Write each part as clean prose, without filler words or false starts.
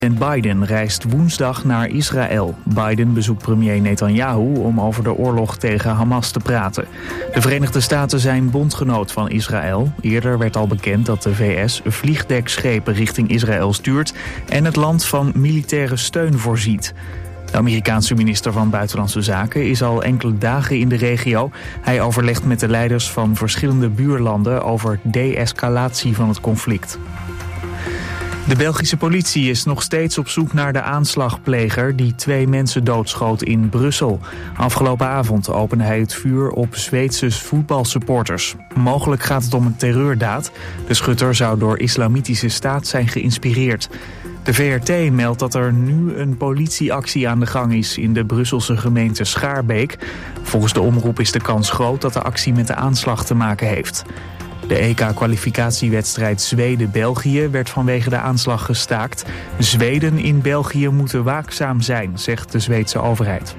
President Biden reist woensdag naar Israël. Biden bezoekt premier Netanyahu om over de oorlog tegen Hamas te praten. De Verenigde Staten zijn bondgenoot van Israël. Eerder werd al bekend dat de VS vliegdekschepen richting Israël stuurt en het land van militaire steun voorziet. De Amerikaanse minister van Buitenlandse Zaken is al enkele dagen in de regio. Hij overlegt met de leiders van verschillende buurlanden over de-escalatie van het conflict. De Belgische politie is nog steeds op zoek naar de aanslagpleger die 2 mensen doodschoot in Brussel. Afgelopen avond opende hij het vuur op Zweedse voetbalsupporters. Mogelijk gaat het om een terreurdaad. De schutter zou door Islamitische Staat zijn geïnspireerd. De VRT meldt dat er nu een politieactie aan de gang is in de Brusselse gemeente Schaarbeek. Volgens de omroep is de kans groot dat de actie met de aanslag te maken heeft. De EK-kwalificatiewedstrijd Zweden-België werd vanwege de aanslag gestaakt. Zweden in België moeten waakzaam zijn, zegt de Zweedse overheid.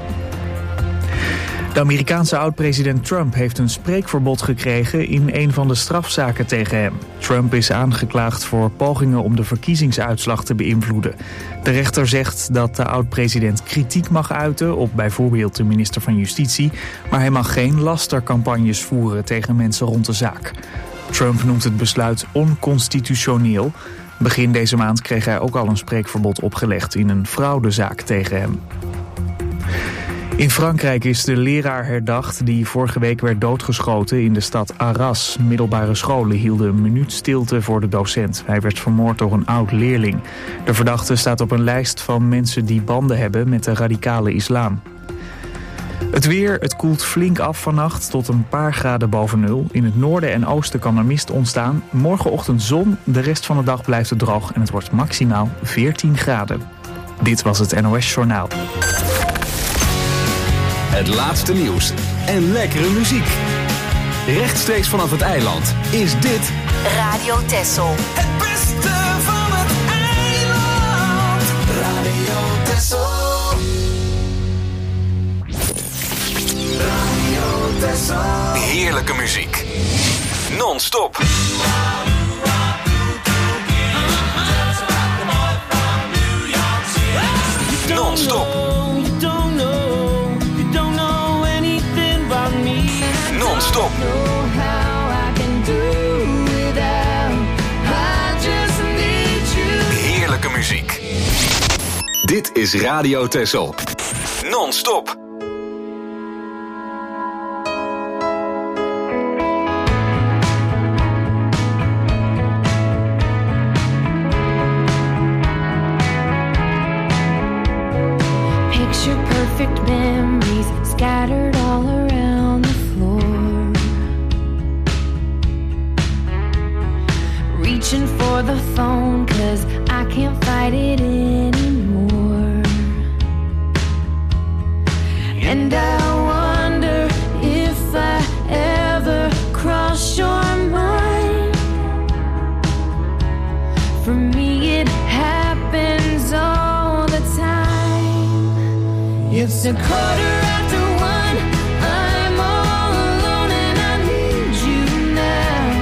De Amerikaanse oud-president Trump heeft een spreekverbod gekregen in een van de strafzaken tegen hem. Trump is aangeklaagd voor pogingen om de verkiezingsuitslag te beïnvloeden. De rechter zegt dat de oud-president kritiek mag uiten op bijvoorbeeld de minister van Justitie, maar hij mag geen lastercampagnes voeren tegen mensen rond de zaak. Trump noemt het besluit onconstitutioneel. Begin deze maand kreeg hij ook al een spreekverbod opgelegd in een fraudezaak tegen hem. In Frankrijk is de leraar herdacht die vorige week werd doodgeschoten in de stad Arras. Middelbare scholen hielden een minuut stilte voor de docent. Hij werd vermoord door een oud-leerling. De verdachte staat op een lijst van mensen die banden hebben met de radicale islam. Het weer, het koelt flink af vannacht tot een paar graden boven nul. In het noorden en oosten kan er mist ontstaan. Morgenochtend zon, de rest van de dag blijft het droog en het wordt maximaal 14 graden. Dit was het NOS Journaal. Het laatste nieuws en lekkere muziek. Rechtstreeks vanaf het eiland is dit Radio Texel. Het beste van het eiland. Radio Texel. Radio Texel. heerlijke muziek. Non-stop. Non-stop. Non-stop. Heerlijke muziek. Dit is Radio Texel. Non-stop. Picture perfect memories scattered all around the floor. Reaching for the phone 'cause I can't fight it anymore. And I wonder if I ever cross your mind. For me it happens all the time. It's a quarter after one. I'm all alone and I need you now.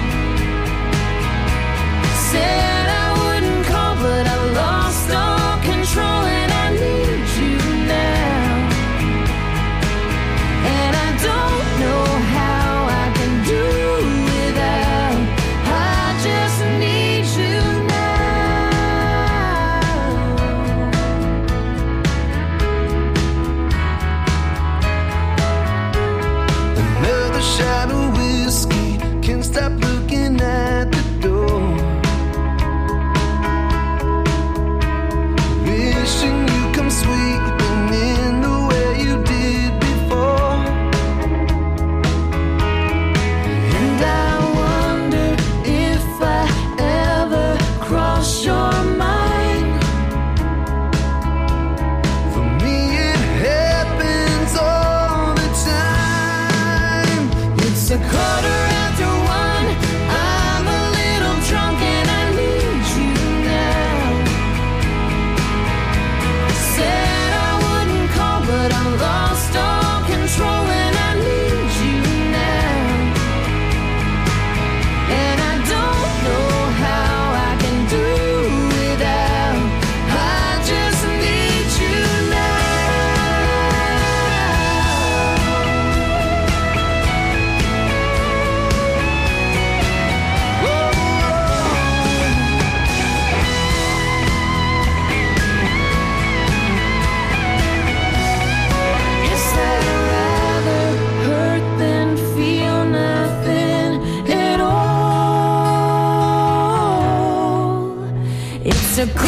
Said I wouldn't call, but I lost all control and I need you now. And I don't know how I can do without. I just need you now.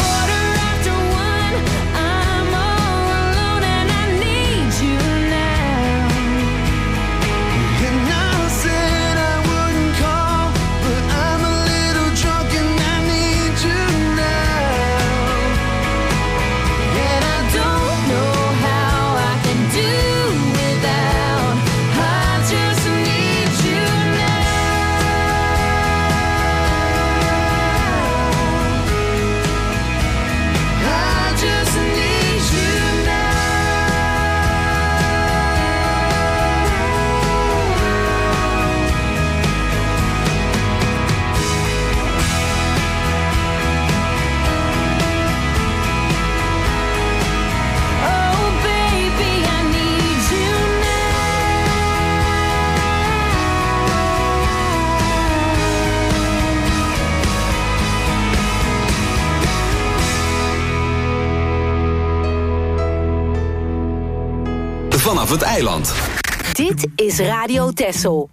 Vanaf het eiland. Dit is Radio Texel.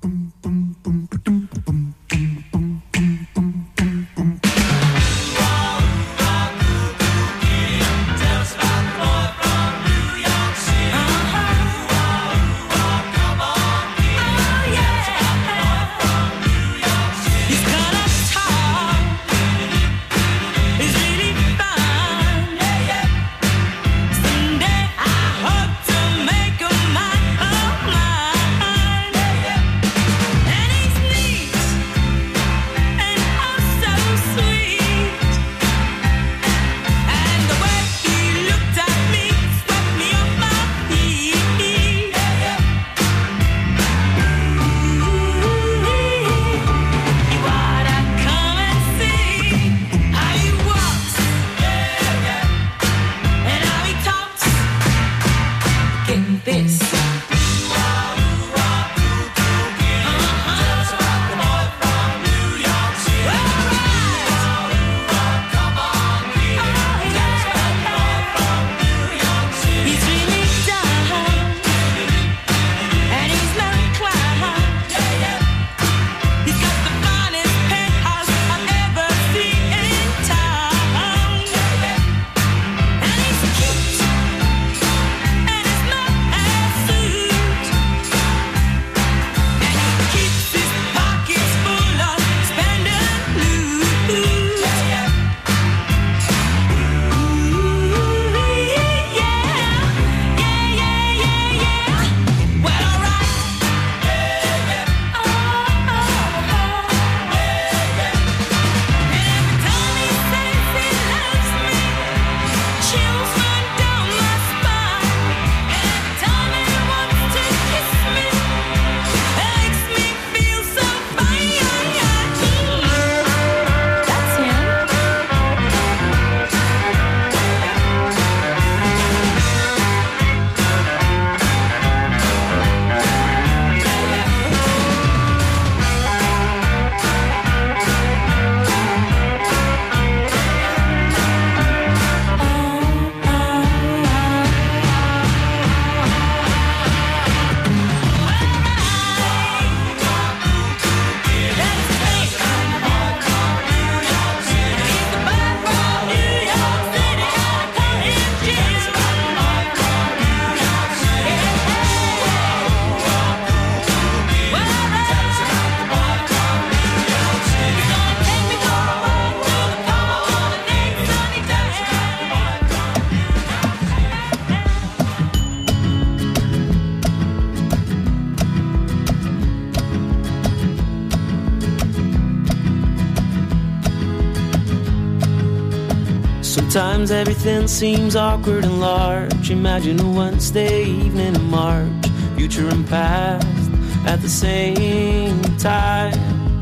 Sometimes everything seems awkward and large. Imagine a Wednesday evening in March, future and past at the same time.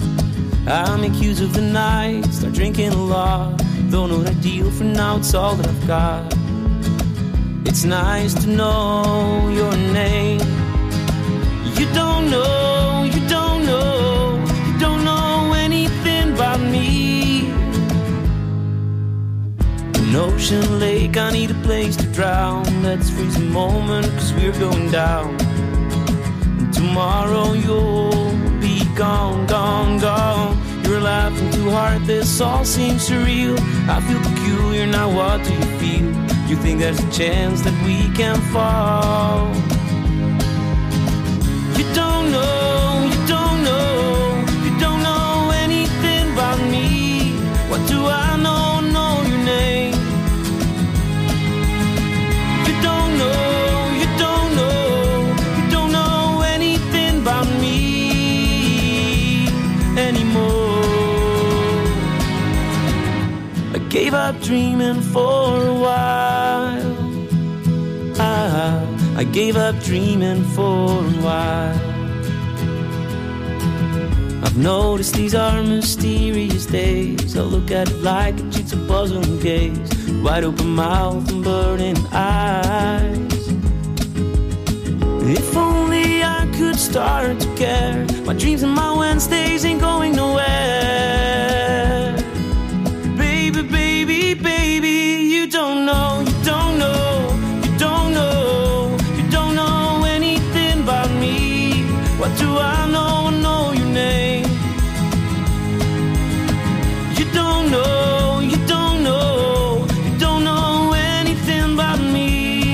I make use of the night, start drinking a lot. Though not ideal for now, it's all that I've got. It's nice to know your name. You don't know, you don't know, you don't know anything about me. An ocean lake, I need a place to drown. Let's freeze a moment, cause we're going down. And tomorrow you'll be gone, gone, gone. You're a laughing too hard, this all seems surreal. I feel peculiar, now what do you feel? You think there's a chance that we can fall? You don't know, you don't know, you don't know anything about me. What do I know, know your name? You don't know, you don't know, you don't know anything about me anymore. I gave up dreaming for a while. I gave up dreaming for a while. I've noticed these are mysterious days. I look at it like a jigsaw puzzle and gaze, wide open mouth and burning eyes. If only I could start to care. My dreams and my Wednesdays ain't going nowhere. Baby, baby, baby, you don't know, you don't know, you don't know, you don't know anything about me. What do I know? I know your name. You don't know, you don't know, you don't know anything about me.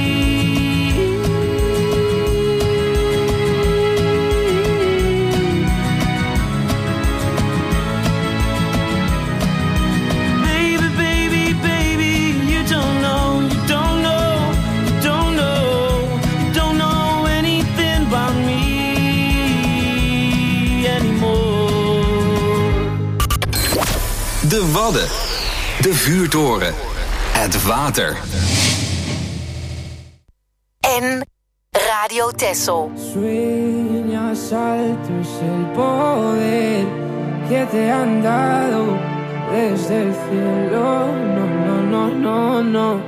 Baby, baby, baby, you don't know, you don't know, you don't know, you don't know anything about me anymore. De Wadden. De Vuurtoren. Het water. En Radio Texel. Sueñas alto es el poder que te han dado desde el cielo. No, no, no, no, no.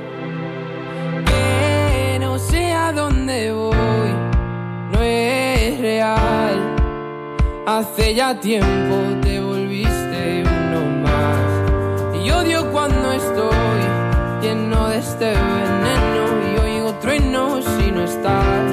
Que no sé a dónde voy, no es real. Hace ya tiempo te volviste uno más. Y odio cuando estoy lleno de este veneno y oigo truenos si no estás.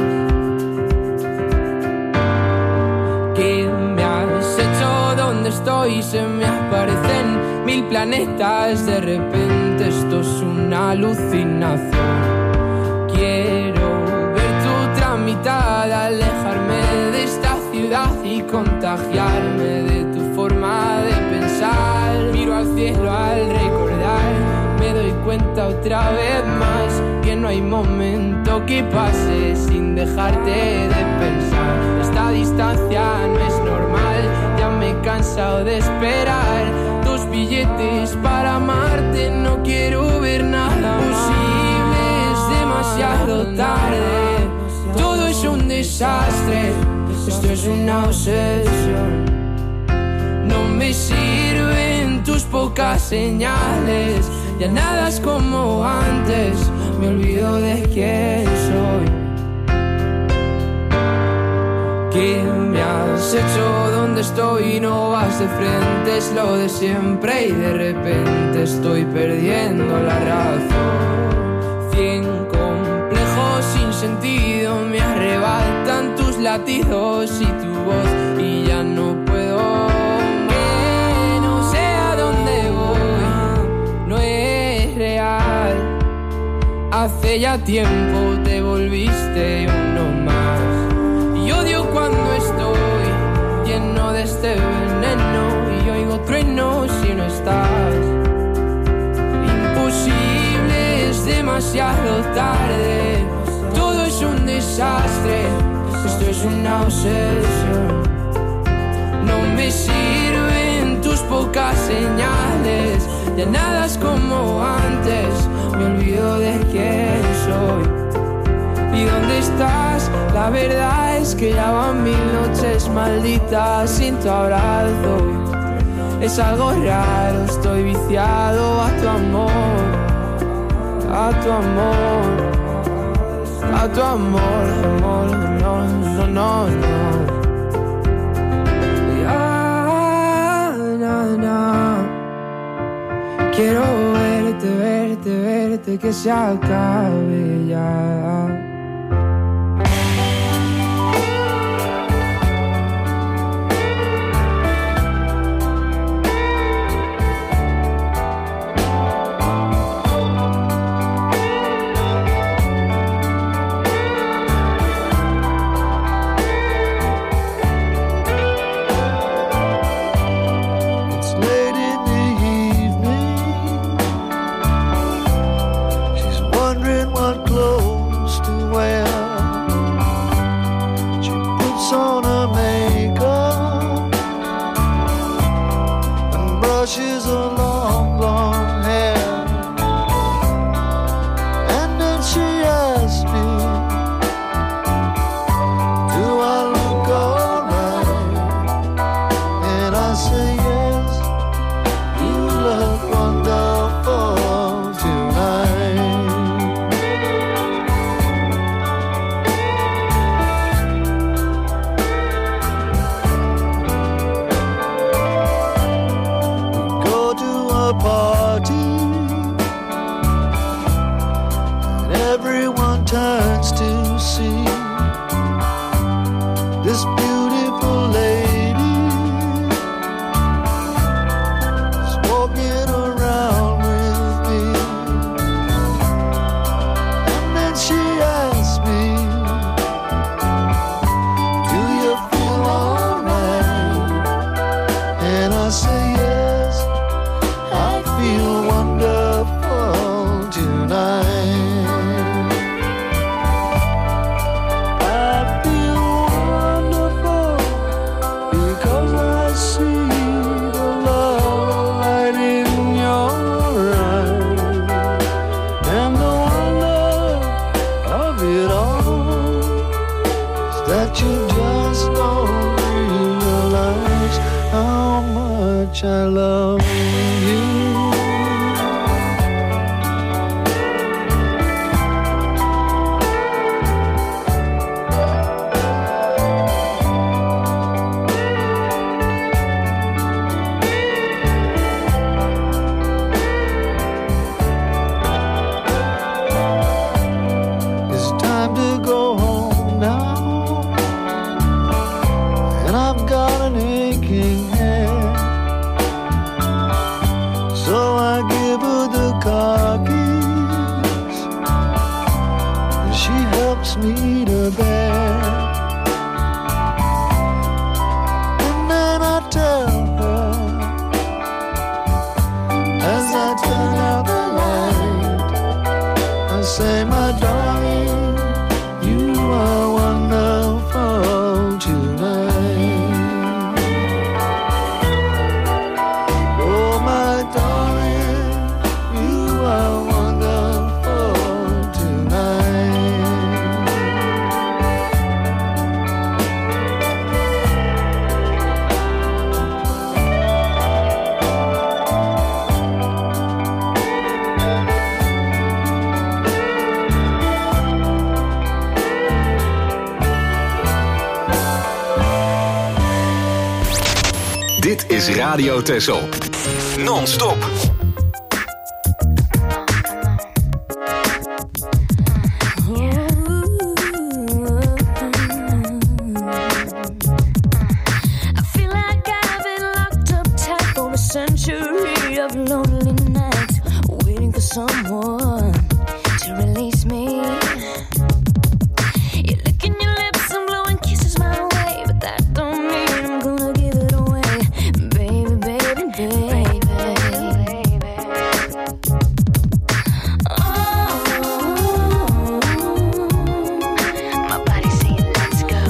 ¿Qué me has hecho? ¿Dónde estoy? Se me aparecen 1000 planetas. De repente esto es una alucinación. Quiero ver tu mitad, alejarme de esta ciudad y contagiarme de tu forma de pensar. Miro al cielo al recordar, me doy cuenta otra vez más que no hay momento que pase sin dejarte de pensar. Esta distancia no es normal, ya me he cansado de esperar tus billetes para amarte. No quiero ver nada posible, es demasiado tarde. Todo es un desastre, esto es una obsesión. No me sirven tus pocas señales, ya nada es como antes, me olvido de quién soy. ¿Qué me has hecho? ¿Dónde estoy? No vas de frente, es lo de siempre y de repente estoy perdiendo la razón. 100 complejos sin sentido me arrebatan tus latidos y tu voz y ya no puedo. Que no sé a dónde voy, no es real. Hace ya tiempo te volviste uno más. Y odio cuando estoy lleno de este veneno y oigo truenos si no estás. Imposible, es demasiado tarde. Todo es un desastre, esto es una obsesión. No me sirven tus pocas señales, ya nada es como antes, me olvido de quién soy. ¿Y dónde estás? La verdad es que ya van 1000 noches malditas sin tu abrazo. Es algo raro, estoy viciado a tu amor, a tu amor, a tu amor, amor, no, no, no, no. Ya, na, na. Quiero verte, verte, verte, que se acabe ya. turns to see this beautiful lady is walking around with me. And then she asks me, do you feel alright? And I say yes, I feel wonderful tonight. I love you. It's time to go home now, and I've got an aching head. So I give her the car keys, and she helps me to bed. And then I tell her, as I turn out the light, I say, my darling, you are wonderful tonight. Oh, my darling, you are wonderful tonight. Dit is Radio Texel. Non-stop. I feel like I've been locked up tight for a century of lonely nights, waiting for someone to release me. You're licking your lips and blowing kisses my way, but that don't mean I'm gonna give it away, baby, baby, baby. Oh, my body's saying let's go.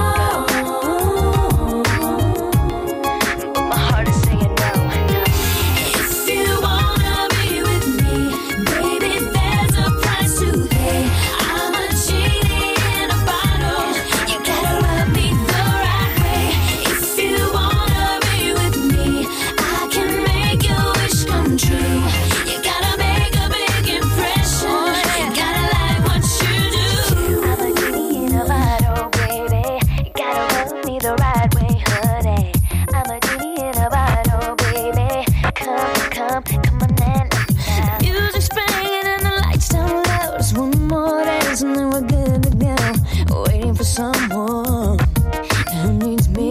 But my heart is saying no. If you wanna be with me, baby, there's a price to pay. I'm a genie in a bottle. You gotta rub me the right way. If you wanna be with me, I can make your wish come true. You gotta make a big impression. Gotta like what you do. I'm a genie in a bottle, baby. You gotta rub me the right way, honey. I'm a genie in a bottle, baby. Come on and let me out. Music's playing and the lights down low. Just one more dance and then we're good to go. Waiting for someone who needs me.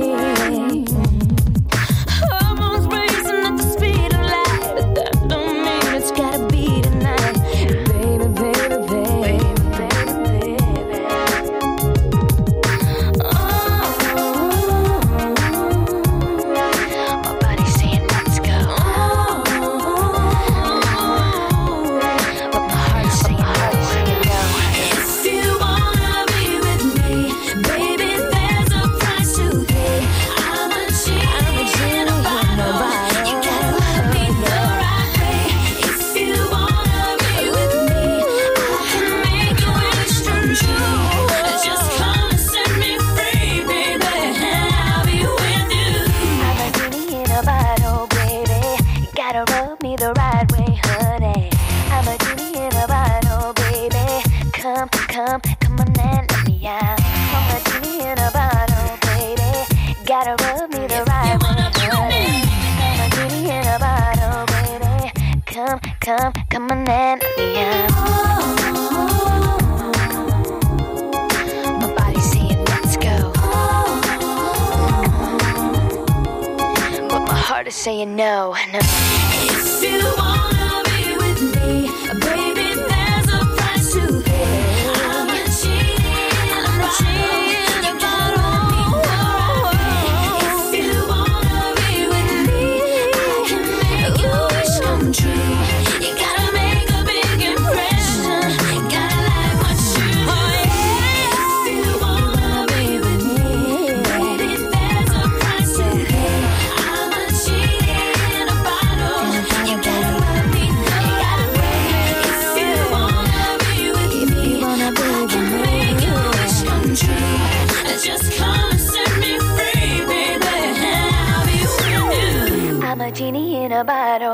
Almost racing at the speed of light, but that don't mean it's gotta be tonight, baby, baby, baby, baby, baby. Oh, my body's saying let's go. But my heart's saying no. If you wanna be with me, baby, there's a price to pay. I'm a genie in a bottle. You gotta love me the right way. If you wanna be with me, I can make your wish come true. Just come and set me free, baby, and I'll be with you. I'm a genie in a bottle, baby. You gotta rub me the right way, honey. I'm a genie in a bottle, baby. Come on and let me out. I'm a genie in a bottle, baby. Gotta rub me the right way, honey. I'm a genie in a bottle, baby. Come on and let me out.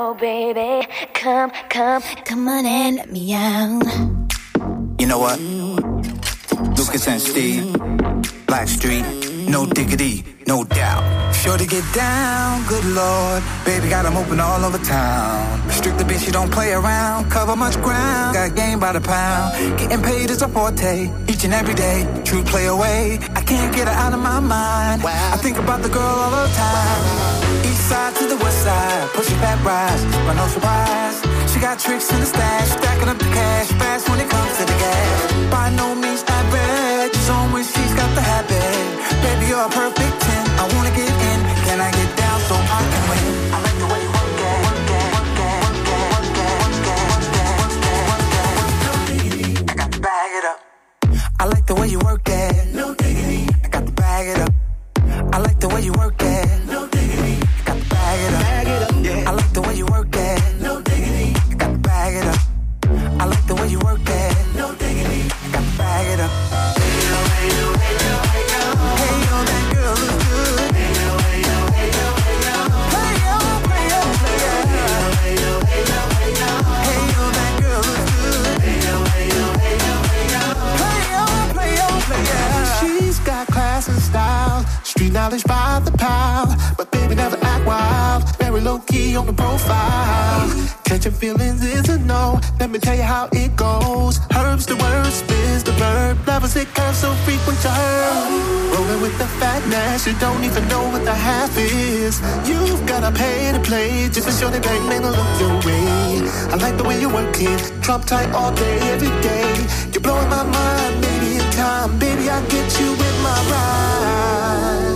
Oh, baby, come on and let me out. You know what? Lucas and Steve, Blackstreet, no diggity, no doubt. Sure to get down, good lord. Baby got them open all over town. Strictly bitch, you don't play around. Cover much ground, got game by the pound. Getting paid is a forte, each and every day. True play away, I can't get her out of my mind. I think about the girl all the time. East side to the west side, pushing back rise, but no surprise. She got tricks in the stash, stacking up the cash, fast when it comes to the gas. By no means average, it's on when she's got the habit. Baby, you're a perfect 10, I wanna get in. Can I get down so I can win? I like the way you work it, work it, work it, work it, work it, work it, work it, work it. No diggity, I got to bag it up. I like the way you work it. No diggity, I got to bag it up. I like the way you work it. No diggity, I got to bag it up. Bag it up, yeah. I like the way you work it. No diggity, I got to bag it up. I like the way you work it. No diggity, I got to bag it up. Hey yo, hey yo, hey yo, hey yo. Hey yo, that girl looks good. Hey yo, hey yo, hey yo, hey yo. Hey yo, play yo, play yo. Hey yo, hey yo, hey yo. Hey yo, that girl looks good. Hey yo, hey yo, hey yo, hey yo. Play yo, play yo, play yo. She's got class and style, street knowledge by the pound. But baby never act wild, very low key on the profile. Catching feelings is a no, let me tell you how it goes. Herbs the word, spins the verb, levels it curves so frequent to her. Rolling with the fatness, you don't even know what the half is. You've gotta pay to play, just to show they bang, man, to look your way. I like the way you work it, drop tight all day, every day. You're blowing my mind, maybe in time, baby I get you in my ride.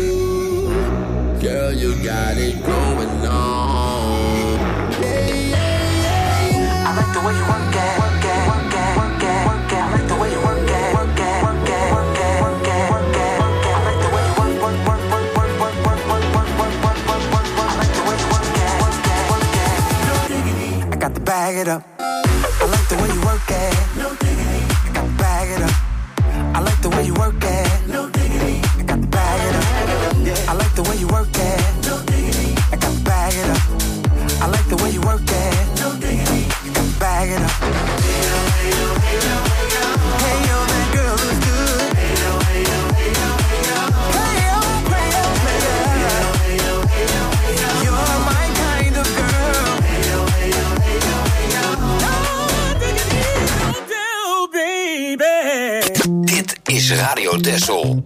Girl, you got it going on. Yeah, yeah, yeah, yeah. I like the way you work it, work it, work it, work it, work it. I like the way you work it, work it, work it, work it, work it, work it, work it. I like the way you work, work, work, work, work, work, work, work, work, work, work, work, work. I like the way you work it, work it, work it. No diggity, I got to bag it up. I like the way you work it. No diggity, I got to bag it up. I like the way you work it. No diggity, I got to bag it up. I like the way you work it. No diggity, I got to bag it up. I like the way you work it. No diggity, I got to bag it up. Hey yo, hey yo, hey yo, hey yo. Hey yo, that girl looks good. Hey yo, hey yo, hey yo, hey yo. Hey yo, play yo, play yo. Hey yo, hey yo, hey yo. You're my kind of girl. Hey yo, hey yo, hey yo, hey yo. No diggity, don't do, baby. Dit is Radio Texel.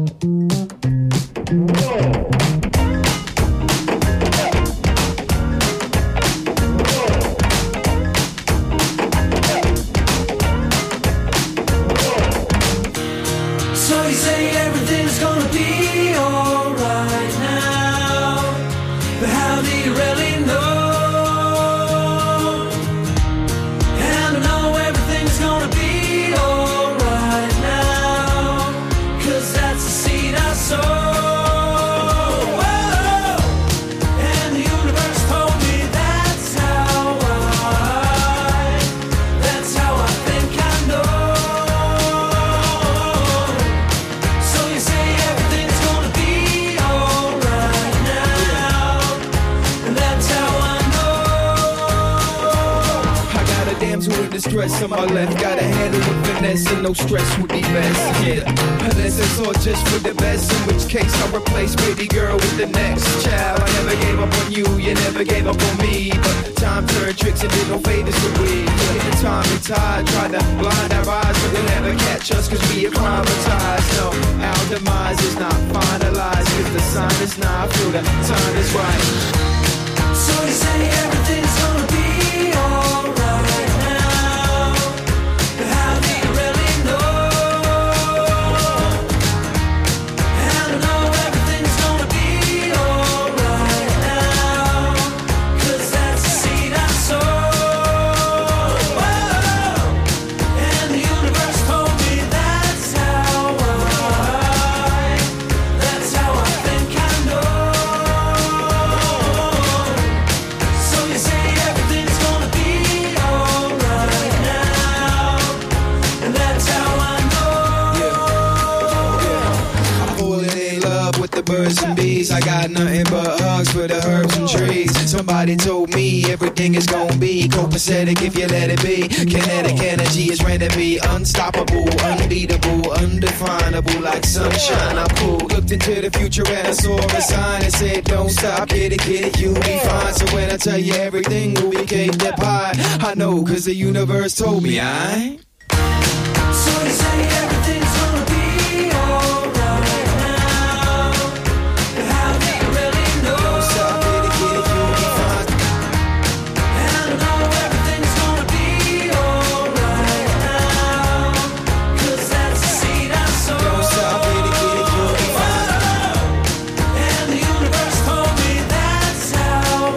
Distress on my left, gotta handle with finesse and no stress would be best. Yeah, unless it's all just for the best, in which case I'll replace baby girl with the next child. I never gave up on you, you never gave up on me, but time turned tricks and did no favors for we. In the time and tide, tried to blind our eyes, but they'll never catch us cause we acclimatized. No, our demise is not finalized, cause the sign is not, I feel the time is right. So you say everything's gonna be alright now, but how do you really know? And I know everything's gonna be alright now, cause that's the seed I sowed. And the universe told me that's how I think I know. So you say everything's gonna be alright now, and that's how I know. I'm falling in love with the birds and bees. I got nothing but hugs for the herbs and trees. Somebody told me everything is gonna be copacetic if you let it be. Kinetic energy is ready to be unstoppable, unbeatable, undefinable, like sunshine. I'm cool. Looked into the future and I saw a sign that said, don't stop, get it, you'll be fine. So when I tell you everything will be cake that pie, I know, cause the universe told me, I. So you say everything's gonna be alright now. But how do you really know? Don't stop, get it, you'll be fine. And I know everything's gonna be alright now. Cause that's the seed I sow. Don't stop, get it, you'll be fine. And the universe told me that's how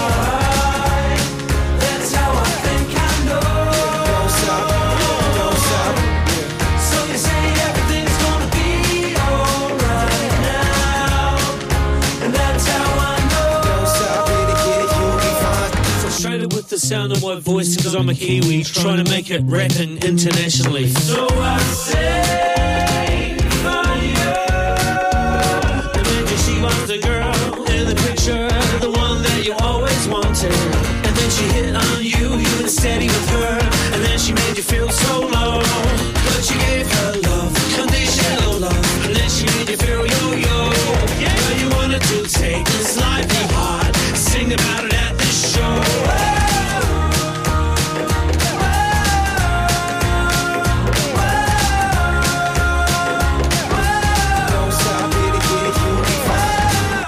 I think I know. Don't stop, don't stop. So you say everything's gonna be alright now. And that's how I know. Don't stop, get it, you'll be fine. Frustrated with the sound of my voice because I'm a Kiwi, trying to make it rapping internationally. So I say for you. Imagine she was the girl in the picture, the one that you always wanted. And then she hit on you, you were steady with her, and then she made you feel so low. But you gave her love, conditional love, and then she made you feel yo-yo. Yeah, you wanted to take this life be hard, sing about it at this show. Don't stop, get it, you'll be fine.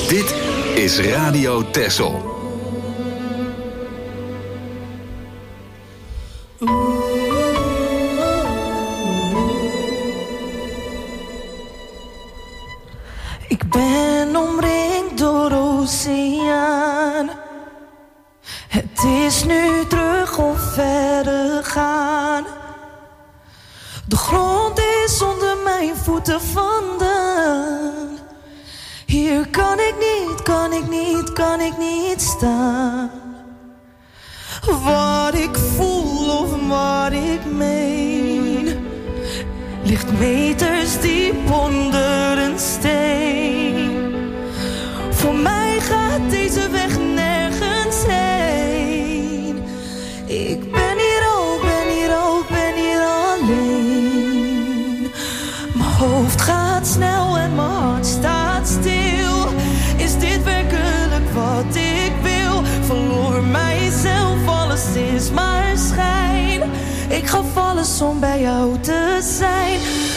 Dit is Radio Texel. Ik ben omringd door oceaan. Het is nu terug of verder gaan. De grond is onder mijn voeten vandaan. Hier kan ik niet staan. Wat ik voel of wat ik meen ligt meters diep onder een steen. Voor mij gaat deze weg nergens heen. Ik ben hier alleen. Mijn hoofd gaat snel en mijn hart staat stil. Is dit werkelijk wat ik wil? Verloor mijzelf, alles is maar schijn. Ik gaf alles om bij jou te zijn.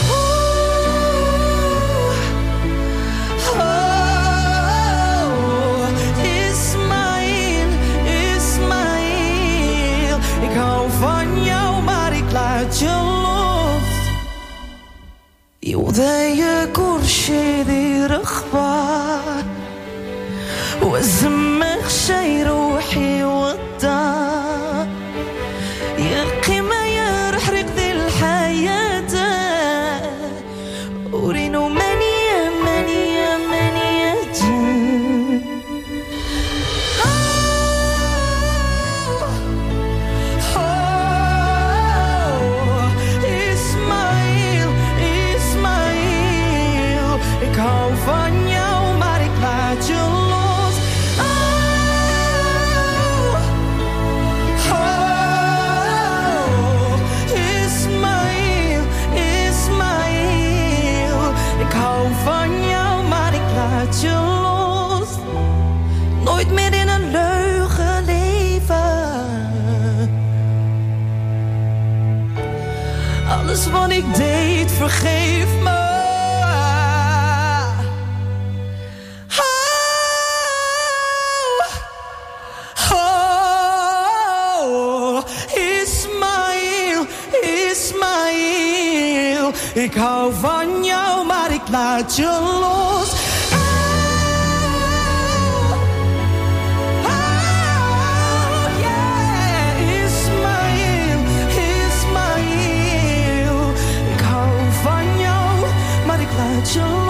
Ismaël, ik hou van jou, maar ik laat je los. يوضيك ورشيدي رخبة واسمك شي روحي وطا يا قيمة يا روح رقدي الحياة ورينو منية ik hou van jou, maar ik laat je los. Ismaël, ik hou van jou, maar ik laat je los. Nooit meer in een leugen leven. Alles wat ik deed, vergeef me. Ik hou van jou, maar ik laat je los. Ismaël. Ik hou van jou, maar ik laat je los.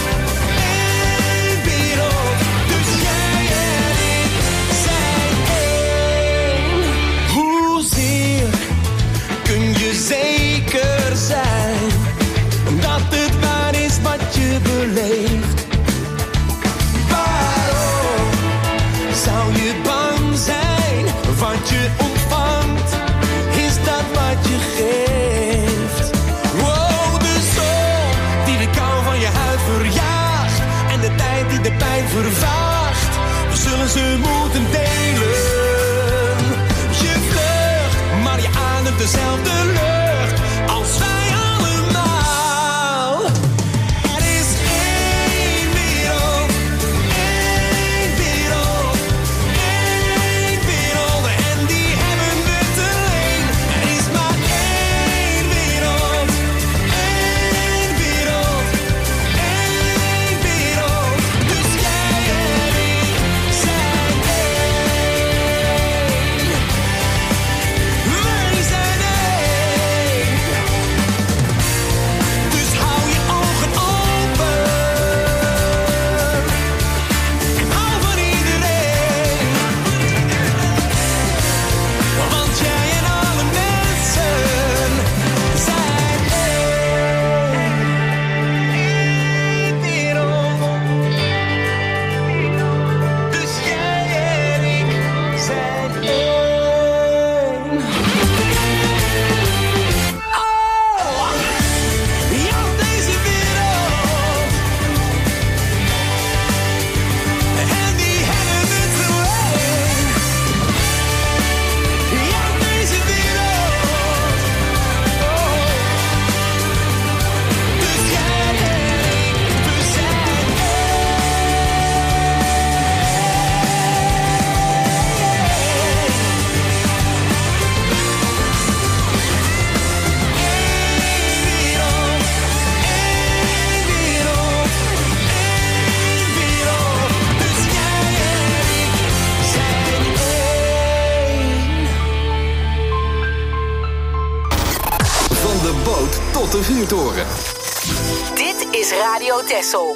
Dus jij en ik zijn één. dezelfde lucht als wij allemaal. Er is één wereld, één wereld, één wereld en die hebben we te leen. Er is maar één wereld, één wereld, één wereld. Dus jij en ik zijn één. Wij zijn één. Dus hou je ogen open en hou van iedereen. Want jij en alle mensen zijn één. Eén wereld. Dus jij en ik zijn één. Oh, ja, deze wereld. En die hebben we te leen. Ja, deze wereld. Oh, dus jij en ik, we zijn Van de boot tot de vuurtoren. Dit is Radio Texel.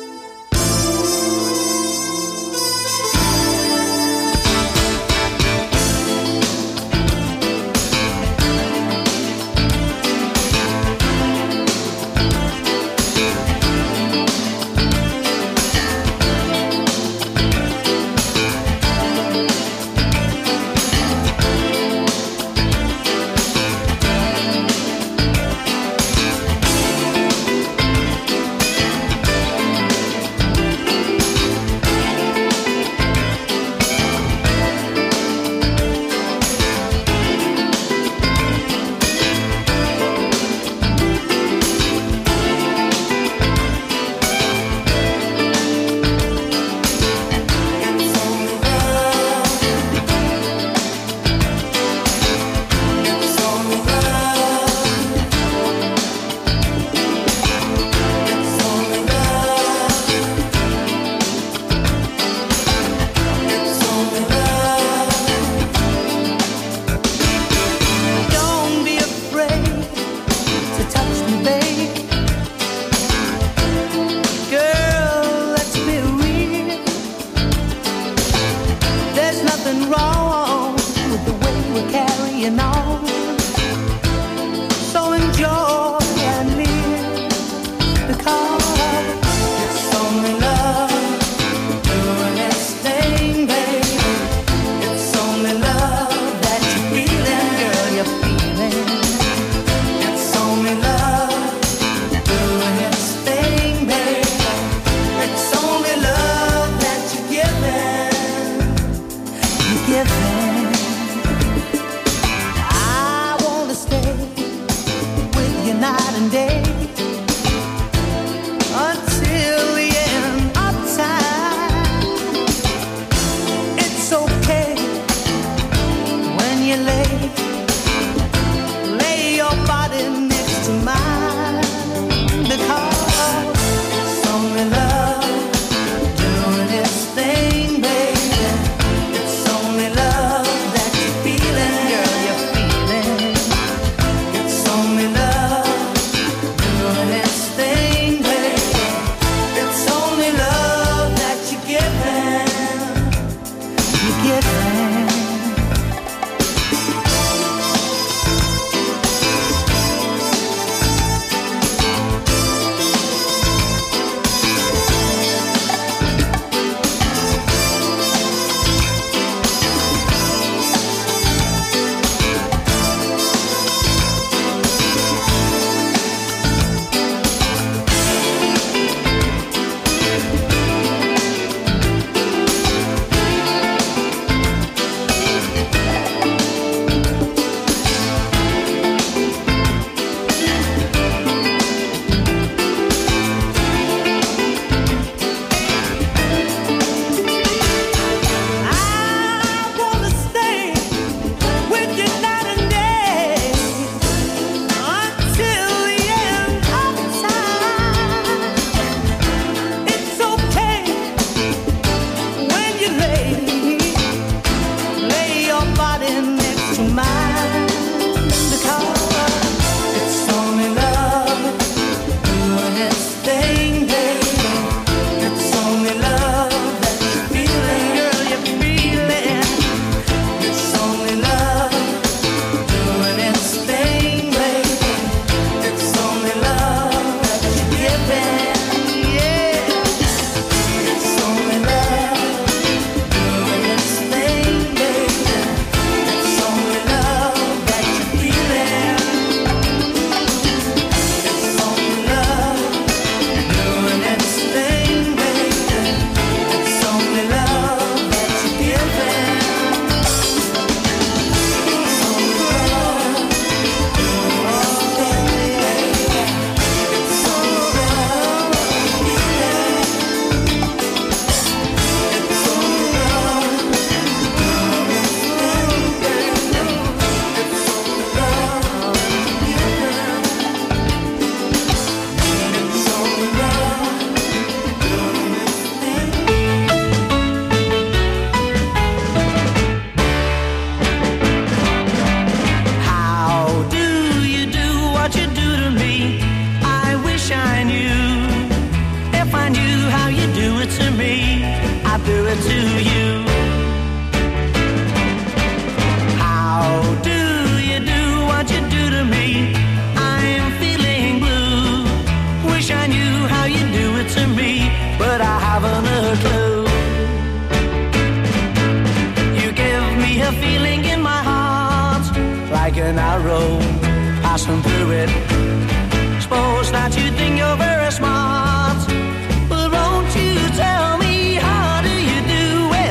passing through it. Suppose that you think you're very smart, but won't you tell me how do you do it?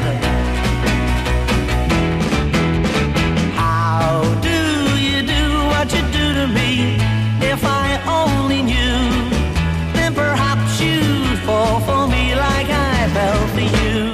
How do you do what you do to me? If I only knew, then perhaps you'd fall for me like I fell for you.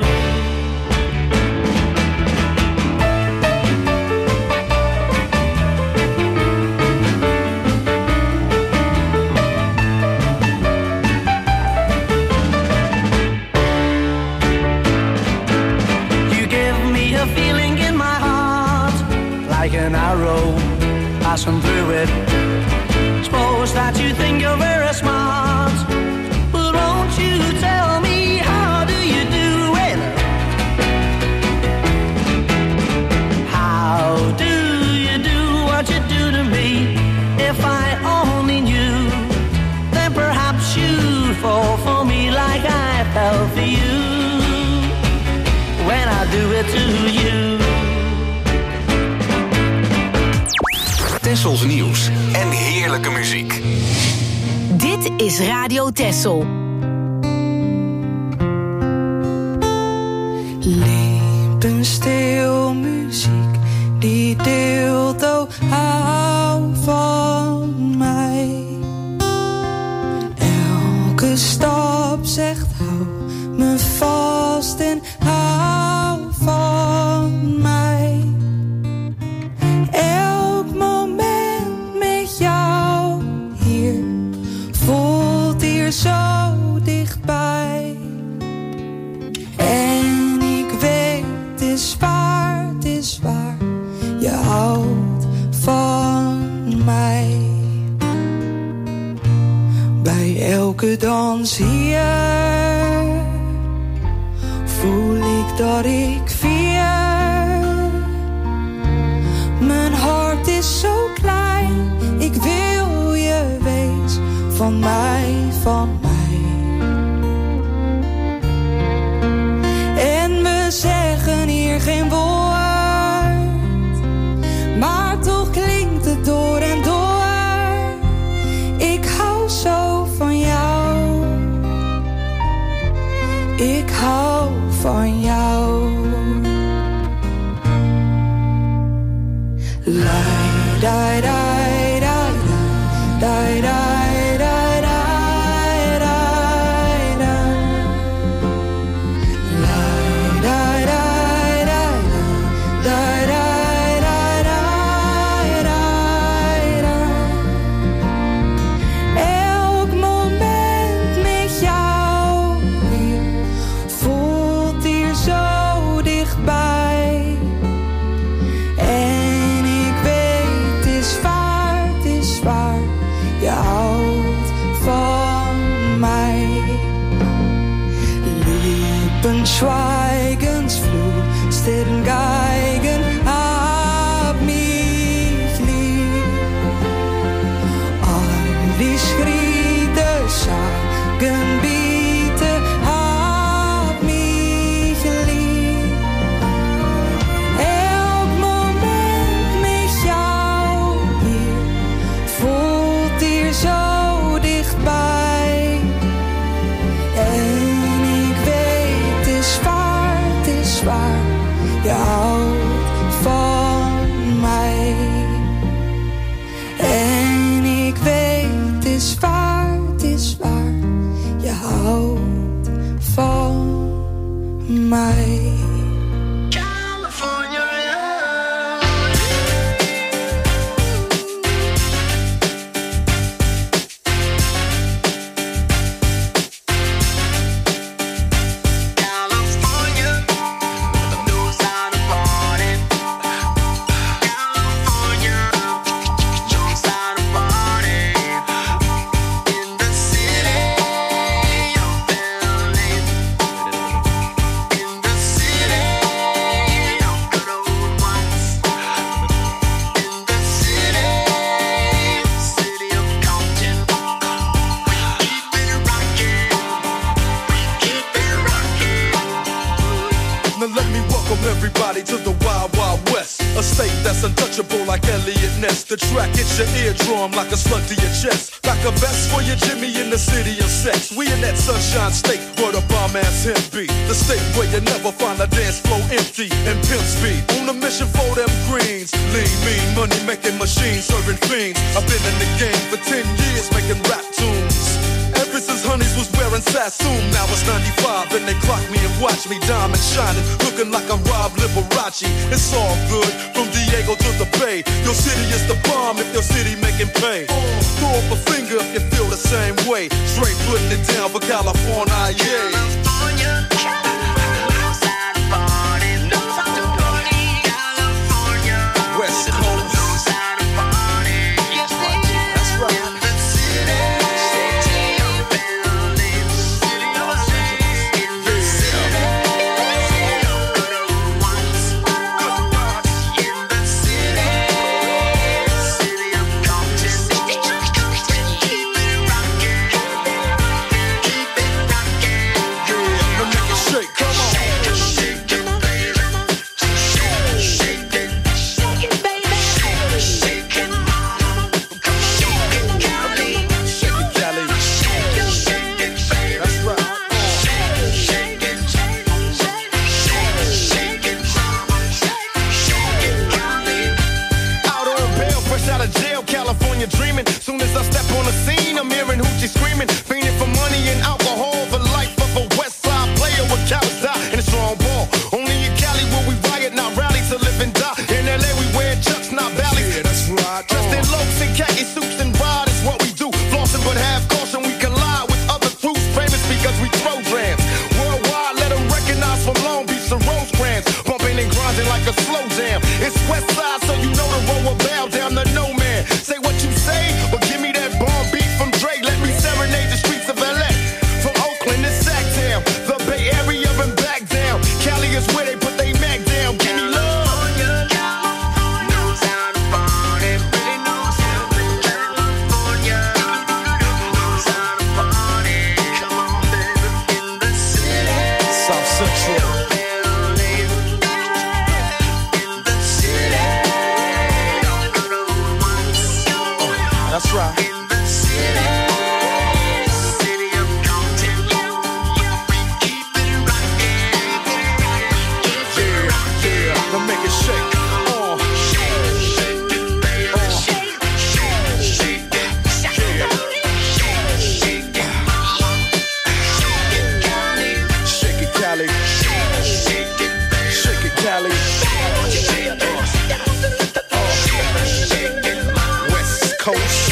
Like an arrow passing through it. Suppose that you think you're very smart, but won't you tell me how do you do it? How do you do what you do to me? If I only knew, then perhaps you'd fall for me like I fell for you when I do it to you. Tessels nieuws en heerlijke muziek. Dit is Radio Tessel. Levenstil muziek die deelt, oh hou van mij. Elke stap zegt hou me vast en hou van mij. Elk moment met jou hier voelt hier zo dichtbij. En ik weet, het is waar, je houdt van mij. Bij elke dans hier voel ik dat ik vier. Mijn hart is zo klein, ik wil je wees van mij, van mij. En we zeggen hier geen woord, maar toch klinkt het door en door. Ik hou zo van jou, ik hou van jou. Lai, dai, dai, dai, dai, dai, dai, dai, dai, dai. Lai, dai, dai, dai, dai, dai, dai, dai, dai, dai. Elk moment met jou hier voelt hier zo dichtbij. En ik weet, het is waar, je houdt van mij. Lippen Schweigensflut, Geigen, hab mich lieb. All die Schritte sagen, bitte, hab mich lieb. Elk moment met jou hier voelt hier zo dichtbij. En ik weet, het is waar, je houdt Elliot Ness. The track hits your eardrum like a slug to your chest. Like a vest for your Jimmy in the city of sex. We in that sunshine state where the bomb ass him be. The state where you never find a dance floor empty and pimp speed. On a mission for them greens. Lean, mean, money making machines, serving fiends. I've been in the game for 10 years making rap tunes. Ever since Honeys was wearing Sassoon, now it's 95 and they clock me and watch me diamond shining, looking like I'm Rob Liberace. It's all good from Diego to the Bay. Your city is the bomb if your city making pay. Throw up a finger if you feel the same way. Straight putting it down for California, yeah. West Coast. Dreaming. Soon as I step on the scene, I'm hearing hoochie screaming, fiending for money and alcohol. The life of a West Side player with cowards die and a strong ball. Only in Cali will we riot, not rally to live and die. In LA we wear chucks, not valleys. Yeah, that's right. Dressed in loafs and khaki suits and ride is what we do. Flossing but have caution, we collide with other crews. Famous because we throw grams. Worldwide, let them recognize from Long Beach to Rosecrans. Bumping and grinding like a slow jam. It's West Side, so you know the road will bow down to no man. Say what you say, but give me that bomb beat from Dre. Let me serenade the streets of LA. From Oakland to Sacktown, the Bay Area and back down. Cali is where they put they Mac down. Give me love. South Central. That's right. In the city, city of Compton, we keep it rockin'. Yeah, now make it shake. Shake it, baby. Shake it, shake it, shake it, Cali. Shake it, Cali. West Coast.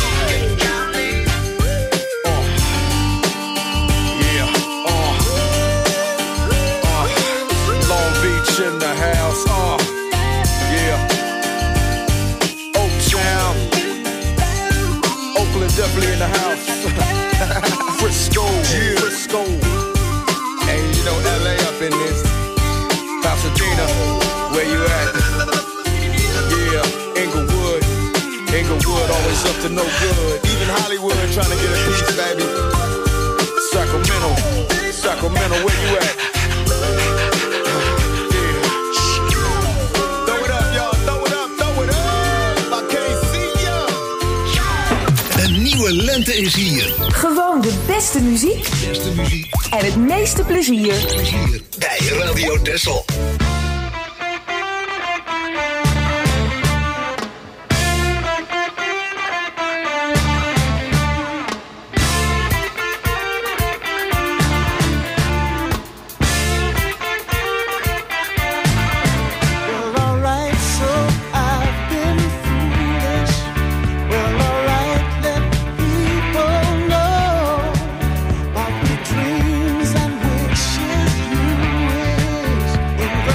In the house, yeah. Oaktown, Oakland definitely in the house. Frisco, yeah. Frisco, and you know LA up in this. Pasadena, where you at? Yeah, Inglewood, always up to no good. Even Hollywood trying to get a piece, baby. Sacramento, where you at? Lente is hier. Gewoon de beste muziek. En het meeste plezier. Bij Radio Texel. Dreams and wishes you wish.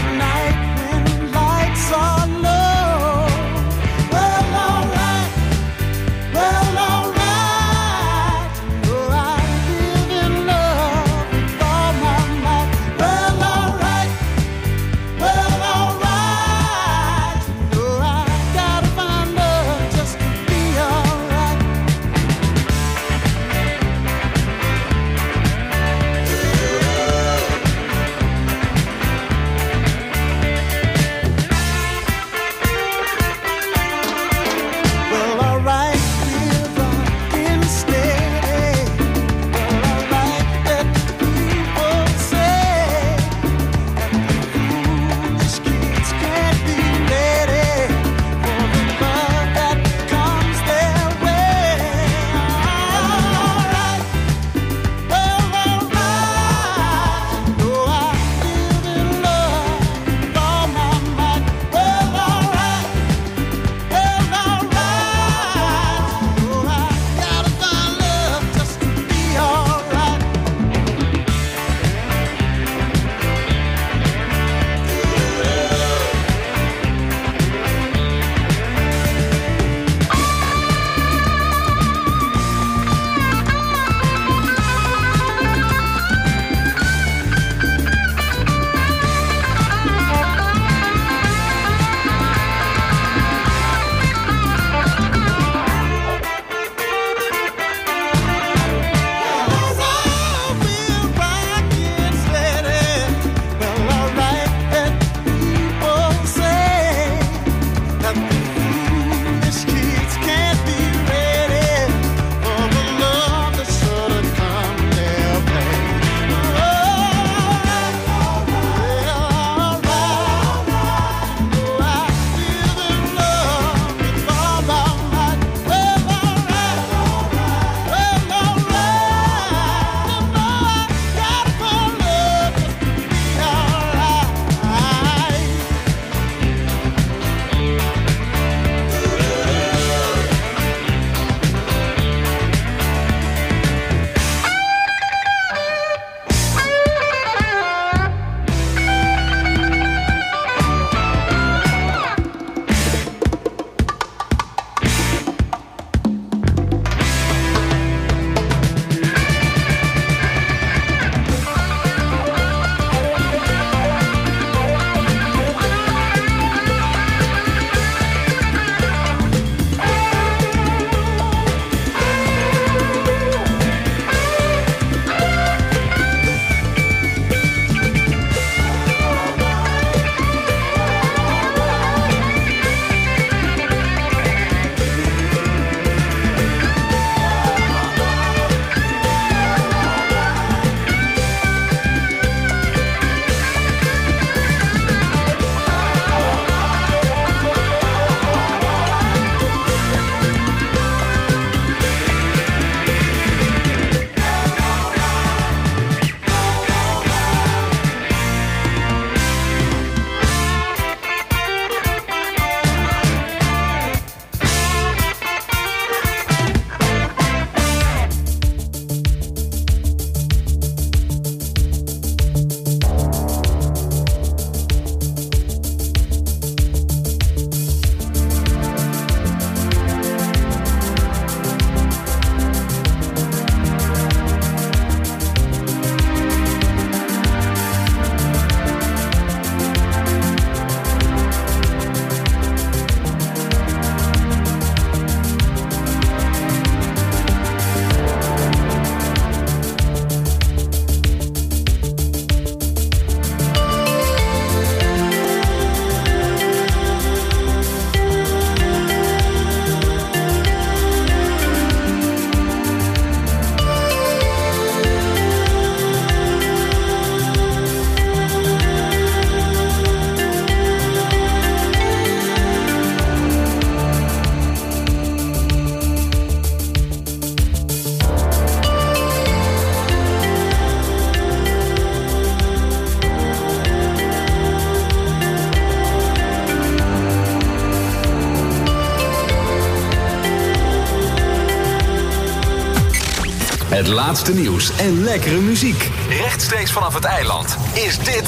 Het laatste nieuws en lekkere muziek. Rechtstreeks vanaf het eiland is dit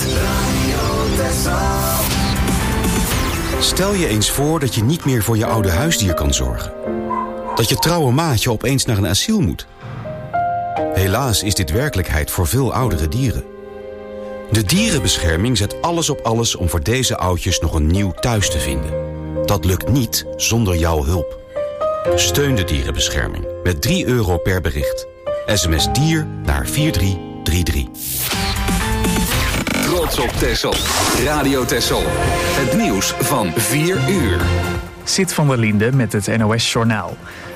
Stel je eens voor dat je niet meer voor je oude huisdier kan zorgen. Dat je trouwe maatje opeens naar een asiel moet. Helaas is dit werkelijkheid voor veel oudere dieren. De dierenbescherming zet alles op alles om voor deze oudjes nog een nieuw thuis te vinden. Dat lukt niet zonder jouw hulp. Steun de dierenbescherming met €3 per bericht. SMS dier naar 4333. Trots op Texel. Radio Texel. Het nieuws van 4 uur. Sid van der Linde met het NOS-journaal.